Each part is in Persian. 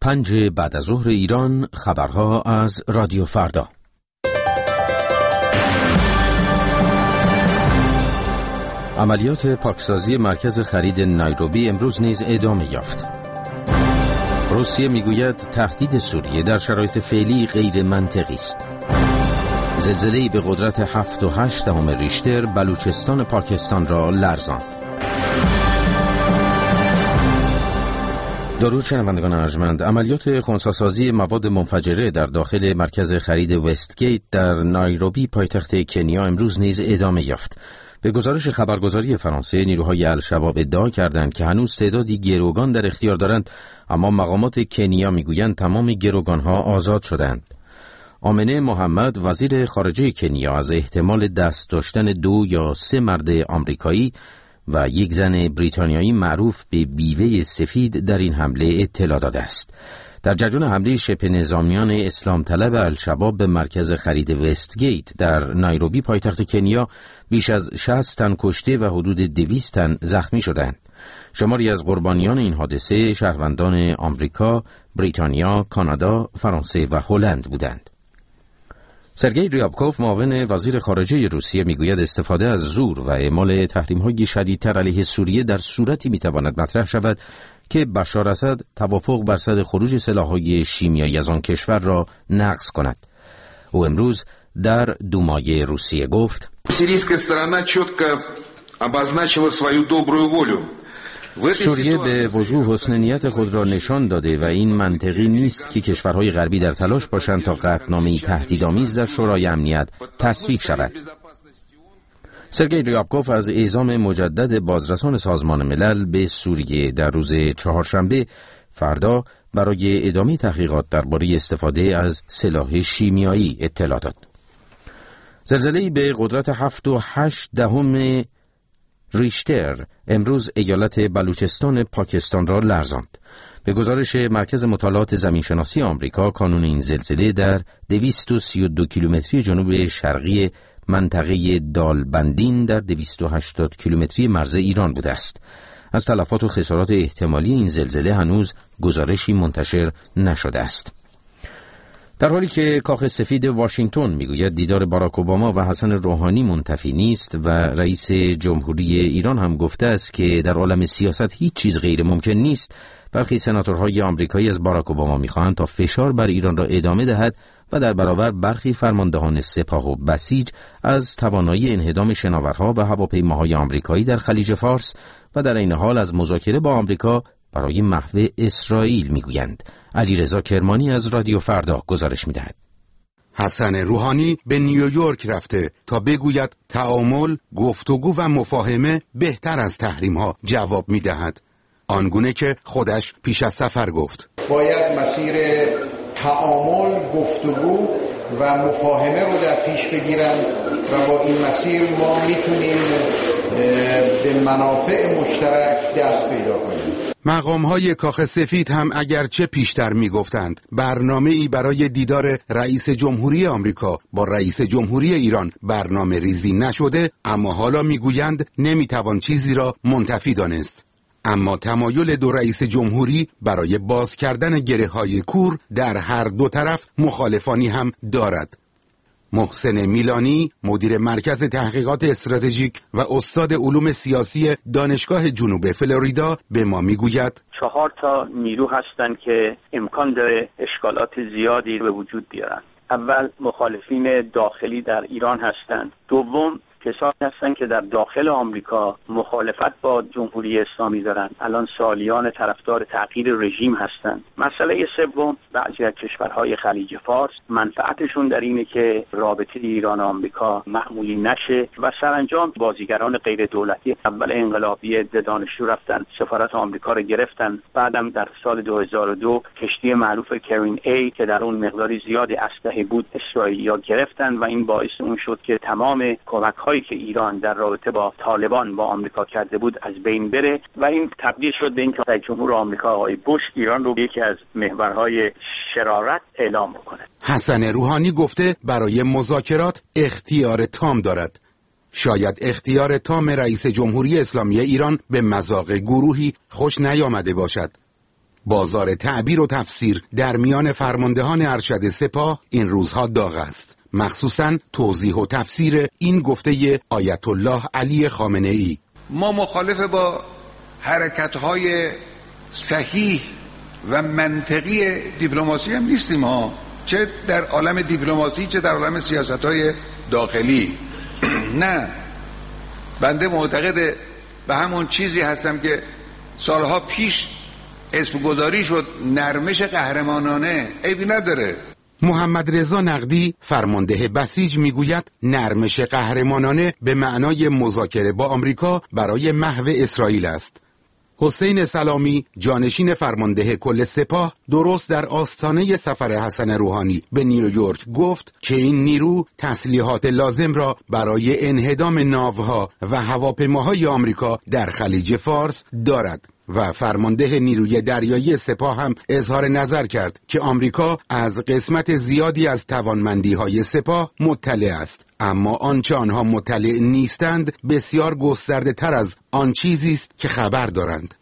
5 بعد از ظهر ایران، خبرها از رادیو فردا. عملیات پاکسازی مرکز خرید نایروبی امروز نیز ادامه یافت. روسیه میگوید تهدید سوریه در شرایط فعلی غیر منطقی است. زلزله‌ای به قدرت 7.8 ریشتر بلوچستان پاکستان را لرزاند. درود شنوندگان ارجمند، عملیات خنثی‌سازی مواد منفجره در داخل مرکز خرید وستگیت در نایروبی پایتخت کنیا امروز نیز ادامه یافت. به گزارش خبرگزاری فرانسه، نیروهای الشباب ادعا کردند که هنوز تعدادی گروگان در اختیار دارند، اما مقامات کنیا میگویند تمام گروگانها آزاد شدند. آمنه محمد، وزیر خارجه کنیا، از احتمال دست داشتن 2 یا 3 مرد آمریکایی و یک زن بریتانیایی معروف به بیوه سفید در این حمله اطلاع داده است. در جریان حمله شبه نظامیان اسلام طلب الشباب به مرکز خرید وستگیت در نایروبی پایتخت کنیا، بیش از 60 تن کشته و حدود 200 تن زخمی شدند. شماری از قربانیان این حادثه شهروندان آمریکا، بریتانیا، کانادا، فرانسه و هلند بودند. سرگئی ریابکوف، معاون وزیر خارجه روسیه، میگوید استفاده از زور و اعمال تحریم‌های شدیدتر علیه سوریه در صورتی میتواند مطرح شود که بشار اسد توافق بر صد خروج سلاح‌های شیمیایی از آن کشور را نقض کند. او امروز در دومای روسیه گفت: سیریسکا استرانا چتко обозначила свою добрую волю. سوریه به وضوح حسن نیت خود را نشان داده و این منطقی نیست که کشورهای غربی در تلاش باشند تا قطعنامه‌ای تهدیدآمیز در شورای امنیت تصویب شود. سرگئی ریابکوف از اعزام مجدد بازرسان سازمان ملل به سوریه در روز چهارشنبه فردا برای ادامه تحقیقات درباره استفاده از سلاح شیمیایی اطلاع داد. زلزله‌ای به قدرت 7.8 ریشتر امروز ایالت بلوچستان پاکستان را لرزاند. به گزارش مرکز مطالعات زمینشناسی آمریکا، کانون این زلزله در 232 کیلومتری جنوب شرقی منطقه دالبندین در 280 کیلومتری مرز ایران بوده است. از تلفات و خسارات احتمالی این زلزله هنوز گزارشی منتشر نشده است. در حالی که کاخ سفید واشنگتن میگوید دیدار باراک اوباما و حسن روحانی منتفی نیست و رئیس جمهوری ایران هم گفته است که در عالم سیاست هیچ چیز غیر ممکن نیست، برخی سناتورهای آمریکایی از باراک اوباما میخواهند تا فشار بر ایران را ادامه دهد و در برابر برخی فرماندهان سپاه و بسیج از توانایی انهدام شناورها و هواپیماهای آمریکایی در خلیج فارس و در این حال از مذاکره با آمریکا برای محو اسرائیل میگویند. علیرضا کرمانی از رادیو فردا گزارش میدهد. حسن روحانی به نیویورک رفته تا بگوید تعامل، گفتگو و مفاهمه بهتر از تحریم ها جواب میدهد. آنگونه که خودش پیش از سفر گفت باید مسیر تعامل، گفتگو و مفاهمه رو در پیش بگیرن و با این مسیر ما میتونیم به منافع مشترک دست پیدا کنیم. مقام‌های کاخ سفید هم اگرچه پیشتر می‌گفتند برنامه‌ای برای دیدار رئیس جمهوری آمریکا با رئیس جمهوری ایران برنامه ریزی نشده، اما حالا می‌گویند نمی‌توان چیزی را منتفی دانست. اما تمایل دو رئیس جمهوری برای باز کردن گره‌های کور در هر دو طرف مخالفانی هم دارد. محسن میلانی، مدیر مرکز تحقیقات استراتژیک و استاد علوم سیاسی دانشگاه جنوب فلوریدا به ما میگوید 4 نیرو هستند که امکان داره اشکالات زیادی به وجود بیارن. اول مخالفین داخلی در ایران هستند. دوم کسانی هستند که در داخل آمریکا مخالفت با جمهوری اسلامی دارن، الان سالیان طرفدار تغییر رژیم هستند. مسئله سوم بعضی از کشورهای خلیج فارس منفعتشون در اینه که رابطه ایران و آمریکا معمولی نشه و سرانجام بازیگران غیر دولتی اول انقلابی عده دانشجو رفتن سفارت آمریکا رو گرفتن، بعدم در سال 2002 کشتی معروف کرین ای که در اون مقداری زیادی اسلحه بود اسرائیلیا گرفتن و این باعث اون شد که تمام کمک‌هایی که ایران در رابطه با طالبان با آمریکا کرده بود از بین بره و این تبدیل شد به اینکه رئیس جمهور آمریکا آقای بوش ایران رو یکی از محورهای شرارت اعلام بکنه. حسن روحانی گفته برای مذاکرات اختیار تام دارد. شاید اختیار تام رئیس جمهوری اسلامی ایران به مذاق گروهی خوش نیامده باشد. بازار تعبیر و تفسیر در میان فرماندهان ارشد سپاه این روزها داغ است، مخصوصاً توضیح و تفسیر این گفته آیت الله علی خامنه‌ای. ما مخالف با حرکت‌های صحیح و منطقی دیپلماسی هم نیستیم ها، چه در عالم دیپلماسی چه در عالم سیاست‌های داخلی. نه، بنده معتقد به همون چیزی هستم که سالها پیش اسم گذاری شد، نرمش قهرمانانه. عیبی نداره. محمد رضا نقدی فرمانده بسیج میگوید نرمش قهرمانانه به معنای مذاکره با آمریکا برای محو اسرائیل است. حسین سلامی جانشین فرمانده کل سپاه درست در آستانه سفر حسن روحانی به نیویورک گفت که این نیرو تسلیحات لازم را برای انهدام ناوها و هواپیماهای آمریکا در خلیج فارس دارد و فرمانده نیروی دریایی سپاه هم اظهار نظر کرد که آمریکا از قسمت زیادی از توانمندی‌های سپاه مطلع است، اما آنچه آنها مطلع نیستند بسیار گسترده تر از آن چیزی است که خبر دارند.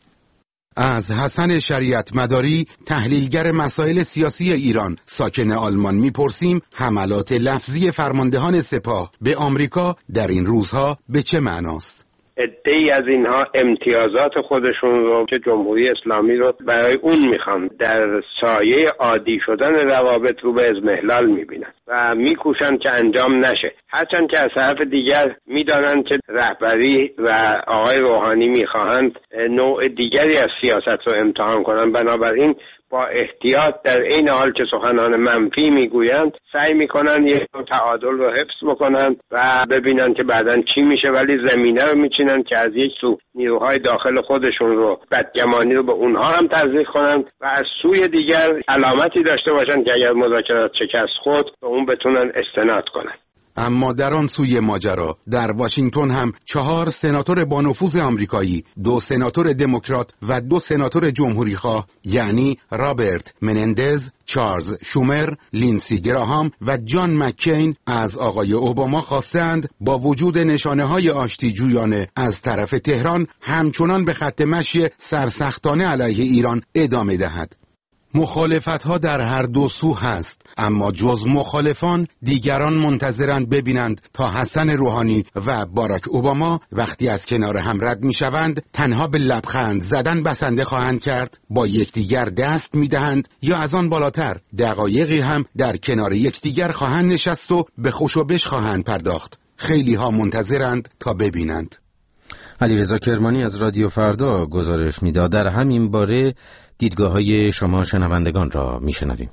از حسن شریعت مداری تحلیلگر مسائل سیاسی ایران ساکن آلمان میپرسیم حملات لفظی فرماندهان سپاه به آمریکا در این روزها به چه معناست؟ عده‌ای از اینها امتیازات خودشون رو که جمهوری اسلامی رو برای اون میخوان در سایه عادی شدن روابط رو به اضمحلال میبینن و میکوشن که انجام نشه، هرچند که از طرف دیگر میدانند که رهبری و آقای روحانی میخواهند نوع دیگری از سیاست رو امتحان کنن. بنابراین با احتیاط در این حال که سخنان منفی میگویند سعی میکنن یک تعادل رو حفظ بکنن و ببینن که بعداً چی میشه، ولی زمینه رو میچینن که از یک سو نیروهای داخل خودشون رو بدگمانی رو به اونها هم تزریق کنن و از سوی دیگر علامتی داشته باشن که اگر مذاکرات شکست خورد به اون بتونن استناد کنن. اما در آن سوی ماجرا در واشنگتن هم 4 سناتور با نفوذ آمریکایی، 2 سناتور دموکرات و 2 سناتور جمهوریخواه یعنی رابرت منندز، چارلز شومر، لینسی گراهام و جان مککین از آقای اوباما خواستند با وجود نشانه‌های آشتیجویانه از طرف تهران همچنان به خط مشی سرسختانه علیه ایران ادامه دهد. مخالفت‌ها در هر دو سو هست، اما جز مخالفان دیگران منتظرند ببینند تا حسن روحانی و باراک اوباما وقتی از کنار هم رد می‌شوند تنها به لبخند زدن بسنده خواهند کرد، با یکدیگر دست می‌دهند یا از آن بالاتر دقایقی هم در کنار یکدیگر خواهند نشست و به خوش و بش خواهند پرداخت. خیلی ها منتظرند تا ببینند. علیرضا کرمانی از رادیو فردا گزارش می‌داد. در همین باره دیدگاه‌های شما شنوندگان را می‌شنویم.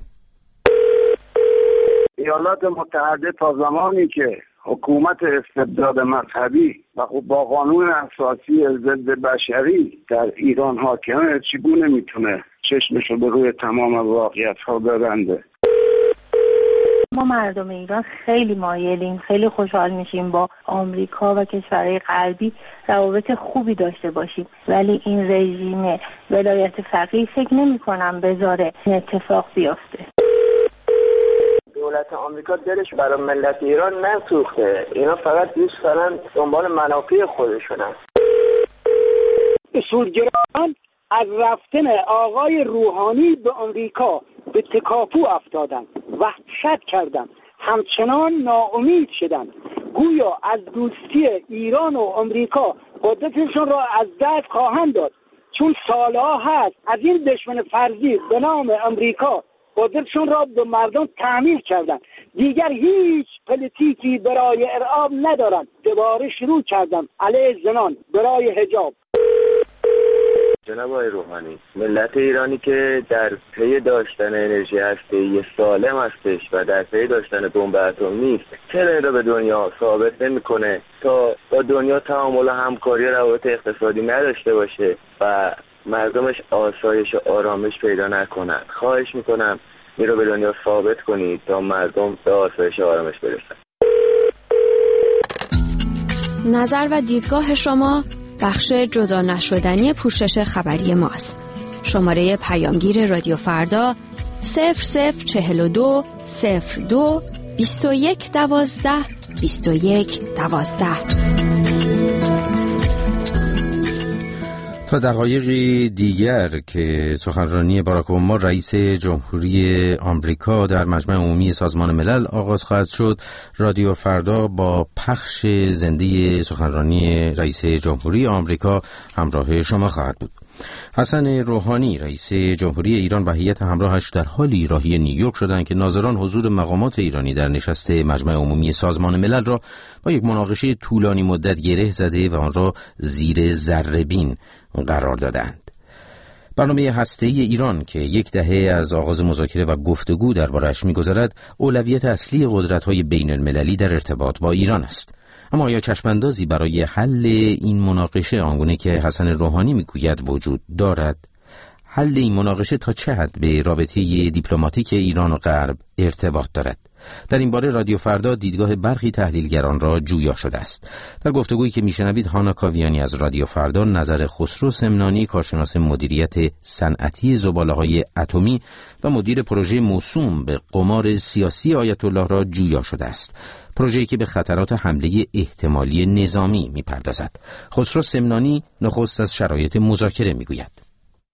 ایالات متحده تا زمانی که حکومت استبداد مذهبی و با قانون اساسی ضد بشری در ایران حاکمه چگونه میتونه چشمشو به روی تمام واقعیت‌ها ببنده؟ ما مردم ایران خیلی مایلیم، خیلی خوشحال میشیم با آمریکا و کشورهای غربی روابط خوبی داشته باشیم، ولی این رژیم ولایت فقیه فکر نمی کنم بذاره این اتفاق بیفته. دولت آمریکا دلش برای ملت ایران نسوخته، اینا فقط دوست دارن دنبال منافع خودشونن. اصولگرایان از رفتن آقای روحانی به آمریکا به تکاپو افتادن، وحشت کردند، همچنان ناامید شدند، گویا از دوستی ایران و آمریکا قدرتشون را از دست خواهند داد، چون سالها هست از این دشمن فرضی به نام آمریکا قدرتشون را به مردم تحمیل کردند، دیگر هیچ پلیتیکی برای ارعاب ندارند، دوباره شروع کردند علیه زنان برای حجاب. جناب آقای روحانی، ملت ایرانی که در پی داشتن انرژی هسته‌ای سالم هستش و در پی داشتن بمب اتمی نیست، چرا این را به دنیا ثابت نمی‌کنه تا با دنیا تعامل و همکاری و روابط اقتصادی نداشته باشه و مردمش آسایش و آرامش پیدا نکنن؟ خواهش میکنم این رو به دنیا ثابت کنید تا مردم به آسایش و آرامش برسن. نظر و دیدگاه شما بخش جدا نشدنی پوشش خبری ماست. شماره پیامگیر رادیو فردا 0042 02 21 12 21 12. تا دقایقی دیگر که سخنرانی باراک اوباما رئیس جمهوری آمریکا در مجمع عمومی سازمان ملل آغاز خواهد شد، رادیو فردا با پخش زنده سخنرانی رئیس جمهوری آمریکا همراه شما خواهد بود. حسن روحانی رئیس جمهوری ایران و هیئت همراهش در حالی راهی نیویورک شدند که ناظران حضور مقامات ایرانی در نشست مجمع عمومی سازمان ملل را با یک مناقشه طولانی مدت گره زده و آن را زیر ذره‌بین قرار دادند. برنامه هسته‌ای ایران که یک دهه از آغاز مذاکره و گفتگو درباره‌اش می‌گذرد، اولویت اصلی قدرت‌های بین‌المللی در ارتباط با ایران است. اما آیا چشم‌اندازی برای حل این مناقشه آنگونه که حسن روحانی میگوید وجود دارد؟ حل این مناقشه تا چه حد به رابطه دیپلماتیک ایران و غرب ارتباط دارد؟ در این باره رادیو فردا دیدگاه برخی تحلیلگران را جویا شده است. در گفتگویی که میشنوید هانا کاویانی از رادیو فردا نظر خسرو سمنانی، کارشناس مدیریت صنعتی زباله‌های اتمی و مدیر پروژه موسوم به قمار سیاسی آیت الله را جویا شده است. پروژه‌ای که به خطرات حمله احتمالی نظامی می‌پردازد. خسرو سمنانی نخست از شرایط مذاکره می‌گوید.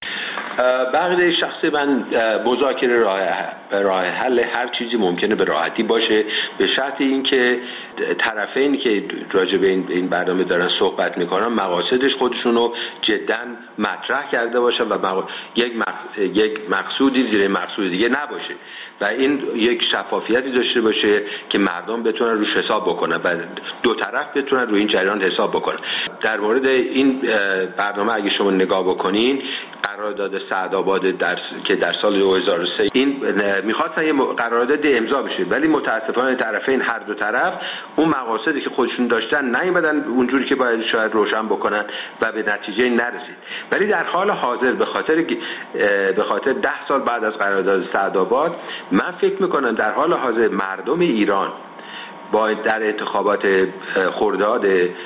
بقیده شخصی من مذاکره راه حل هر چیزی ممکنه به راحتی باشه، به شرط اینکه طرفین که راجع به این برنامه دارن صحبت میکنن مقاصدش خودشون رو جدا مطرح کرده باشن و یک مقصودی زیر مقصود دیگه نباشه و این یک شفافیتی داشته باشه که مردم بتونن روش حساب بکنن و دو طرف بتونن روی این جریان حساب بکنن. در مورد این برنامه اگه شما نگاه بکنین، قرارداد سعدآباد که در سال 2003 این میخواستن یه قرارداد امضا بشه، ولی متاسفانه طرفین هر دو طرف اون مقاصدی که خودشون داشتن نیومدن اونجوری که باید شاید روشن بکنن و به نتیجه نرسید. ولی در حال حاضر به خاطر 10 سال بعد از قرارداد سعدآباد، من فکر میکنم در حال حاضر مردم ایران با در انتخابات خرداد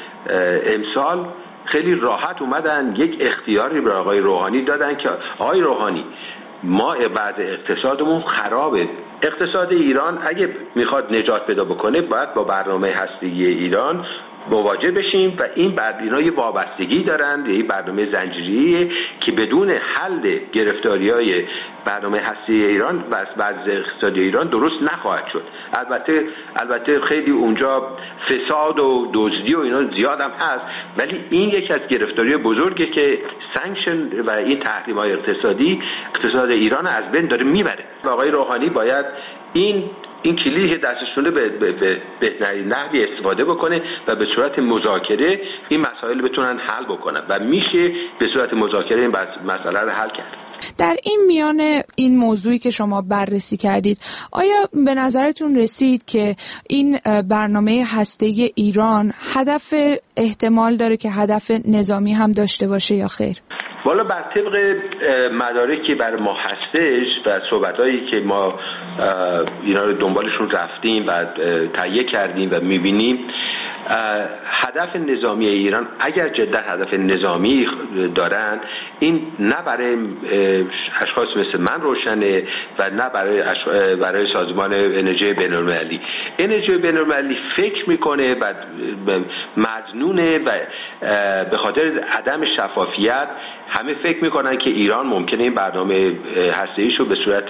امسال خیلی راحت اومدن یک اختیاری به آقای روحانی دادن که آقای روحانی، ما وضع اقتصادمون خرابه، اقتصاد ایران اگه میخواد نجات پیدا بکنه باید با برنامه هسته‌ای ایران مواجه بشیم و اینا یه وابستگی دارن، یه برنامه زنجیریه که بدون حل گرفتاری‌های برنامه هسته‌ای ایران و وضع اقتصادی ایران درست نخواهد شد. البته خیلی اونجا فساد و دزدی و اینا زیاد هم هست، ولی این یکی از گرفتاری‌های بزرگه که سانکشن و این تحریم‌های اقتصادی اقتصاد ایران از بین داره میبره و آقای روحانی باید این کلیدی که دستشونه به بهترین نحوی استفاده بکنه و به صورت مذاکره این مسائل بتونن حل بکنن و میشه به صورت مذاکره این مسئله رو حل کرد. در این میان این موضوعی که شما بررسی کردید، آیا به نظرتون رسید که این برنامه هسته‌ای ایران هدف احتمال داره که هدف نظامی هم داشته باشه یا خیر؟ والا بر طبق مدارکی بر ما هستش و صحبتایی که ما اینا رو دنبالشون رفتیم و تهیه کردیم و میبینیم، هدف نظامی ایران اگر جدا هدف نظامی دارن، این نه برای اشخاص مثل من روشنه و نه برای سازمان انرژی بین‌المللی. انرژی بین‌المللی فکر میکنه و مظنونه و به خاطر عدم شفافیت همه فکر میکنن که ایران ممکنه این برنامه هسته‌ایشو به صورت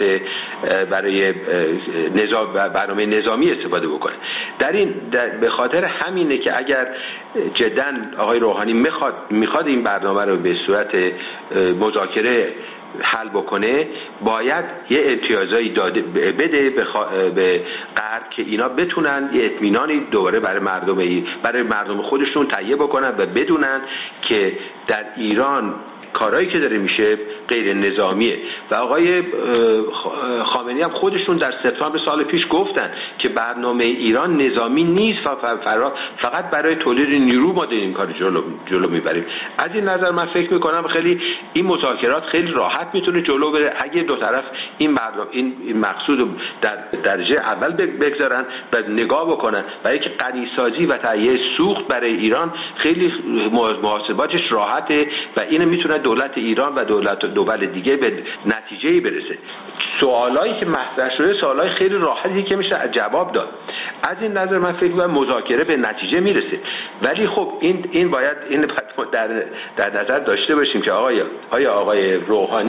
برنامه نظامی استفاده بکنه. به خاطر همینه که اگر جدا آقای روحانی میخواد این برنامه رو به صورت مذاکره حل بکنه، باید یه امتیازایی بده به غرب که اینا بتونن یه اطمینانی دوباره برای مردم خودشون تهیه بکنن و بدونن که در ایران کارهایی که داره میشه غیر نظامیه. و آقای خامنه‌ای هم خودشون در سپتامبر سال پیش گفتن که برنامه ایران نظامی نیست و فقط برای تولید نیرو ما این کار جلو میبریم. از این نظر من فکر میکنم خیلی این مذاکرات خیلی راحت میتونه جلو بره اگه دو طرف این مقصود در درجه اول بگذارن و نگاه بکنن، برای که غنیسازی و تهیه سوخت برای ایران خیلی محاسباتش راحته و اینو میتونه دولت ایران و دول دیگه به نتیجه‌ای برسه. سوالایی که مطرح شده سوالای خیلی راحتی که میشه جواب داد. از این نظر من فکر می‌کنم مذاکره به نتیجه میرسه. ولی خب این باید در نظر داشته باشیم که آقای روحانی